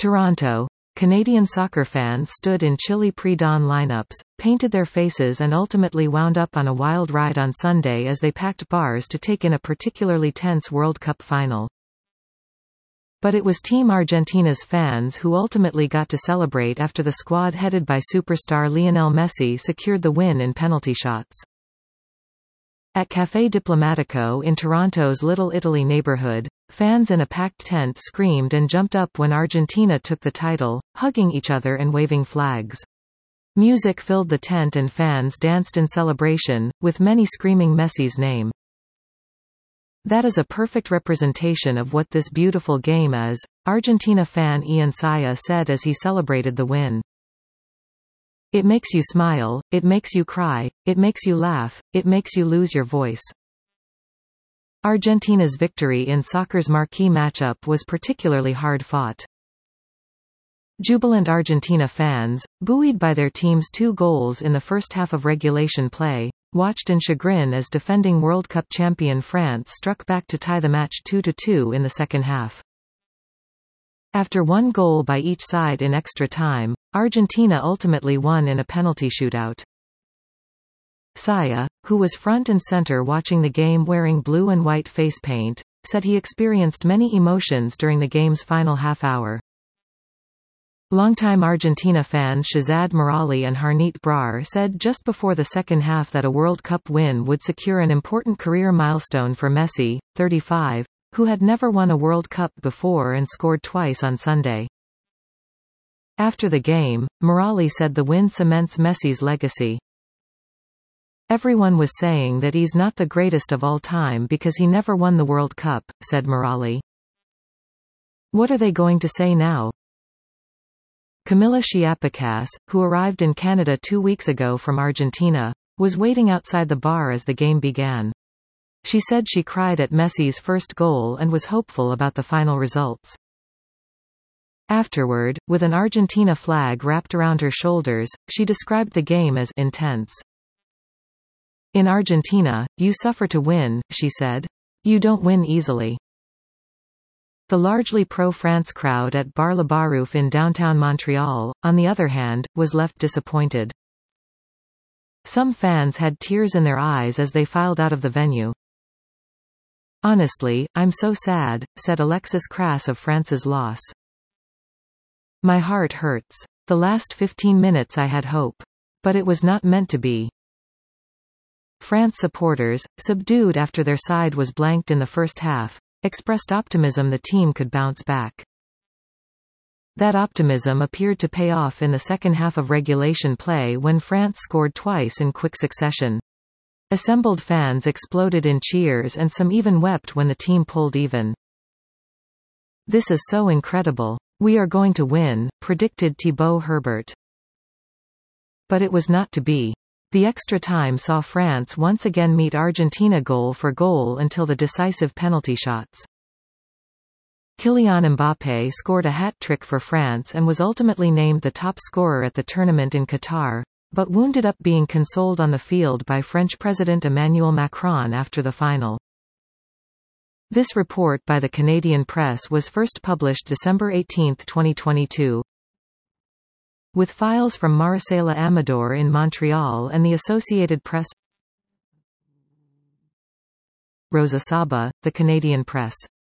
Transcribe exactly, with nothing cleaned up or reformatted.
Toronto. Canadian soccer fans stood in chilly pre-dawn lineups, painted their faces and ultimately wound up on a wild ride on Sunday as they packed bars to take in a particularly tense World Cup final. But it was Team Argentina's fans who ultimately got to celebrate after the squad headed by superstar Lionel Messi secured the win in penalty shots. At Café Diplomatico in Toronto's Little Italy neighborhood, fans in a packed tent screamed and jumped up when Argentina took the title, hugging each other and waving flags. Music filled the tent and fans danced in celebration, with many screaming Messi's name. "That is a perfect representation of what this beautiful game is," Argentina fan Ian Saya said as he celebrated the win. "It makes you smile, it makes you cry, it makes you laugh, it makes you lose your voice." Argentina's victory in soccer's marquee matchup was particularly hard-fought. Jubilant Argentina fans, buoyed by their team's two goals in the first half of regulation play, watched in chagrin as defending World Cup champion France struck back to tie the match two to two in the second half. After one goal by each side in extra time, Argentina ultimately won in a penalty shootout. Saya, who was front and center watching the game wearing blue and white face paint, said he experienced many emotions during the game's final half hour. Longtime Argentina fans Shazad Morali and Harneet Brar said just before the second half that a World Cup win would secure an important career milestone for Messi, thirty-five, who had never won a World Cup before and scored twice on Sunday. After the game, Morali said the win cements Messi's legacy. "Everyone was saying that he's not the greatest of all time because he never won the World Cup," said Morali. "What are they going to say now?" Camila Chiapas, who arrived in Canada two weeks ago from Argentina, was waiting outside the bar as the game began. She said she cried at Messi's first goal and was hopeful about the final results. Afterward, with an Argentina flag wrapped around her shoulders, she described the game as intense. "In Argentina, you suffer to win," she said. "You don't win easily." The largely pro-France crowd at Bar Le Barouf in downtown Montreal, on the other hand, was left disappointed. Some fans had tears in their eyes as they filed out of the venue. "Honestly, I'm so sad," said Alexis Crass of France's loss. "My heart hurts. The last fifteen minutes I had hope. But it was not meant to be." France supporters, subdued after their side was blanked in the first half, expressed optimism the team could bounce back. That optimism appeared to pay off in the second half of regulation play when France scored twice in quick succession. Assembled fans exploded in cheers and some even wept when the team pulled even. "This is so incredible. We are going to win," predicted Thibaut Herbert. But it was not to be. The extra time saw France once again meet Argentina goal for goal until the decisive penalty shots. Kylian Mbappé scored a hat-trick for France and was ultimately named the top scorer at the tournament in Qatar, but wounded up being consoled on the field by French President Emmanuel Macron after the final. This report by the Canadian Press was first published December eighteenth twenty twenty-two. With files from Maricela Amador in Montreal and the Associated Press. Rosa Saba, The Canadian Press.